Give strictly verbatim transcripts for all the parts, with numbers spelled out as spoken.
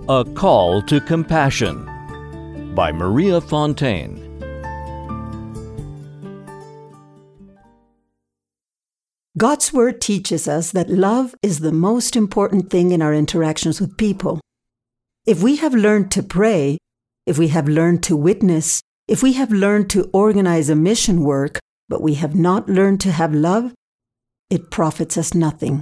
A Call to Compassion by Maria Fontaine. God's Word teaches us that love is the most important thing in our interactions with people. If we have learned to pray, if we have learned to witness, if we have learned to organize a mission work, but we have not learned to have love, it profits us nothing.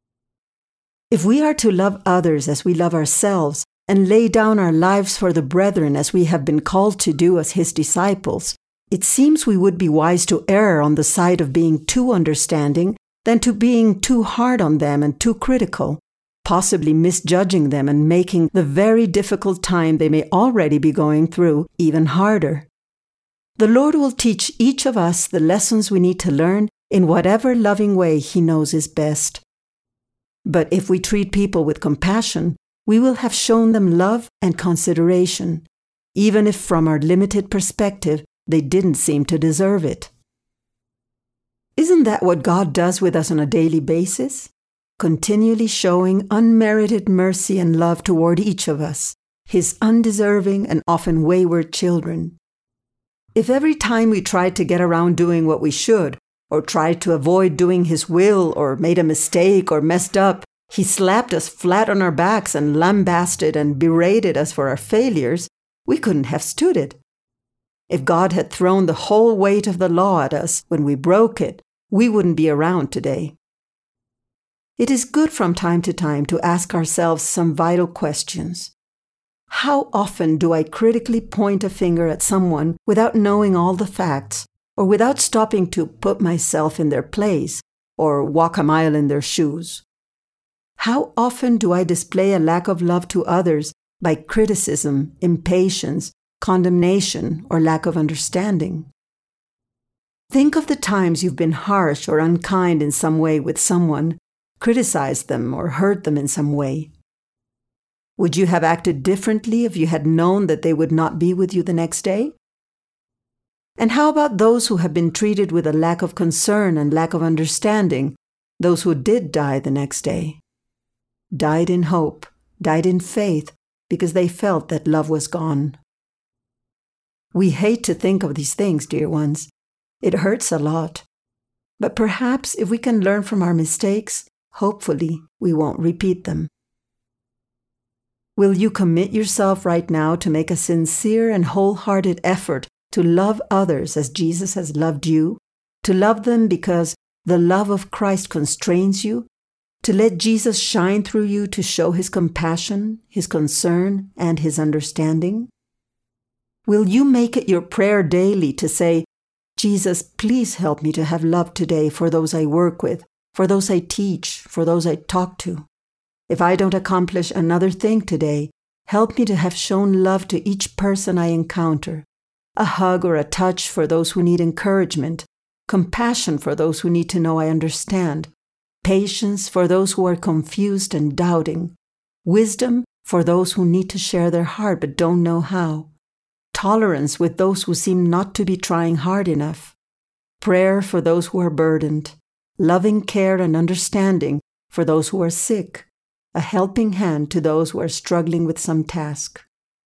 If we are to love others as we love ourselves and lay down our lives for the brethren as we have been called to do as His disciples, it seems we would be wise to err on the side of being too understanding than to being too hard on them and too critical, possibly misjudging them and making the very difficult time they may already be going through even harder. The Lord will teach each of us the lessons we need to learn in whatever loving way He knows is best. But if we treat people with compassion, we will have shown them love and consideration, even if from our limited perspective they didn't seem to deserve it. Isn't that what God does with us on a daily basis? Continually showing unmerited mercy and love toward each of us, His undeserving and often wayward children. If every time we tried to get around doing what we should, or tried to avoid doing His will, or made a mistake or messed up, He slapped us flat on our backs and lambasted and berated us for our failures, we couldn't have stood it. If God had thrown the whole weight of the law at us when we broke it, we wouldn't be around today. It is good from time to time to ask ourselves some vital questions. How often do I critically point a finger at someone without knowing all the facts, or without stopping to put myself in their place, or walk a mile in their shoes? How often do I display a lack of love to others by criticism, impatience, condemnation, or lack of understanding? Think of the times you've been harsh or unkind in some way with someone, criticized them, or hurt them in some way. Would you have acted differently if you had known that they would not be with you the next day? And how about those who have been treated with a lack of concern and lack of understanding, those who did die the next day? Died in hope, died in faith, because they felt that love was gone. We hate to think of these things, dear ones. It hurts a lot. But perhaps if we can learn from our mistakes, hopefully we won't repeat them. Will you commit yourself right now to make a sincere and wholehearted effort to love others as Jesus has loved you, to love them because the love of Christ constrains you, to let Jesus shine through you to show His compassion, His concern, and His understanding? Will you make it your prayer daily to say, Jesus, please help me to have love today for those I work with, for those I teach, for those I talk to? If I don't accomplish another thing today, help me to have shown love to each person I encounter, a hug or a touch for those who need encouragement, compassion for those who need to know I understand, patience for those who are confused and doubting, wisdom for those who need to share their heart but don't know how, tolerance with those who seem not to be trying hard enough, prayer for those who are burdened, loving care and understanding for those who are sick, a helping hand to those who are struggling with some task.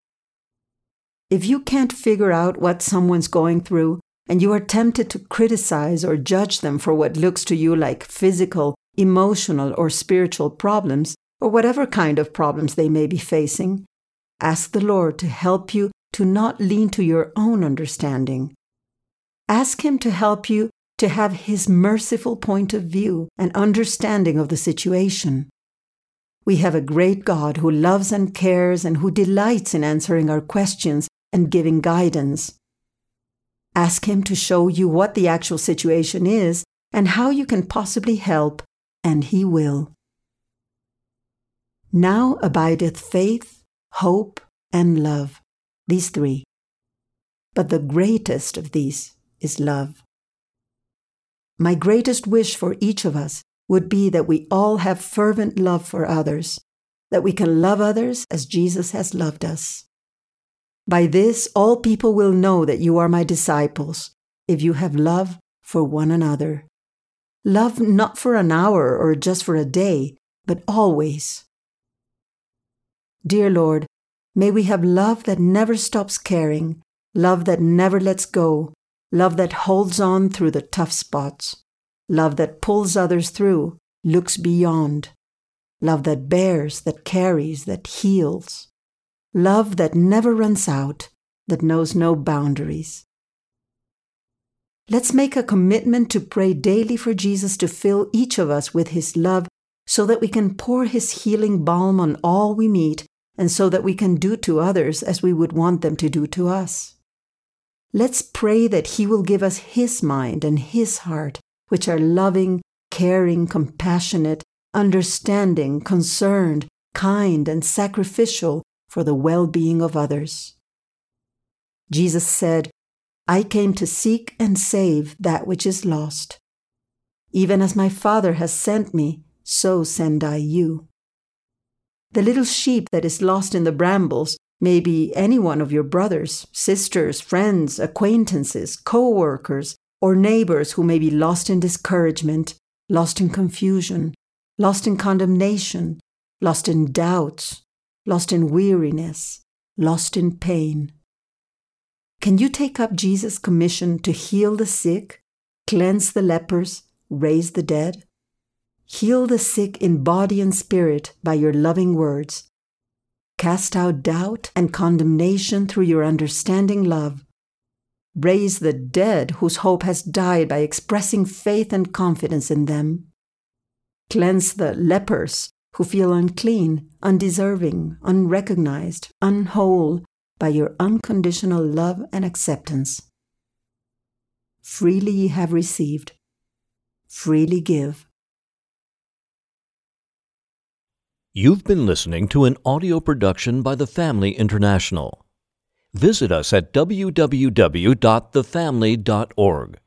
If you can't figure out what someone's going through, and you are tempted to criticize or judge them for what looks to you like physical, emotional, or spiritual problems, or whatever kind of problems they may be facing, ask the Lord to help you to not lean to your own understanding. Ask Him to help you to have His merciful point of view and understanding of the situation. We have a great God who loves and cares and who delights in answering our questions and giving guidance. Ask Him to show you what the actual situation is and how you can possibly help, and He will. Now abideth faith, hope, and love, these three. But the greatest of these is love. My greatest wish for each of us would be that we all have fervent love for others, that we can love others as Jesus has loved us. By this, all people will know that you are my disciples, if you have love for one another. Love not for an hour or just for a day, but always. Dear Lord, may we have love that never stops caring, love that never lets go, love that holds on through the tough spots, love that pulls others through, looks beyond, love that bears, that carries, that heals, love that never runs out, that knows no boundaries. Let's make a commitment to pray daily for Jesus to fill each of us with His love so that we can pour His healing balm on all we meet and so that we can do to others as we would want them to do to us. Let's pray that He will give us His mind and His heart, which are loving, caring, compassionate, understanding, concerned, kind, and sacrificial for the well-being of others. Jesus said, I came to seek and save that which is lost. Even as my Father has sent me, so send I you. The little sheep that is lost in the brambles may be any one of your brothers, sisters, friends, acquaintances, co-workers, or neighbors who may be lost in discouragement, lost in confusion, lost in condemnation, lost in doubts, lost in weariness, lost in pain. Can you take up Jesus' commission to heal the sick, cleanse the lepers, raise the dead? Heal the sick in body and spirit by your loving words. Cast out doubt and condemnation through your understanding love. Raise the dead whose hope has died by expressing faith and confidence in them. Cleanse the lepers who feel unclean, undeserving, unrecognized, unwhole, by your unconditional love and acceptance. Freely ye have received, freely give. You've been listening to an audio production by The Family International. Visit us at w w w dot the family dot org.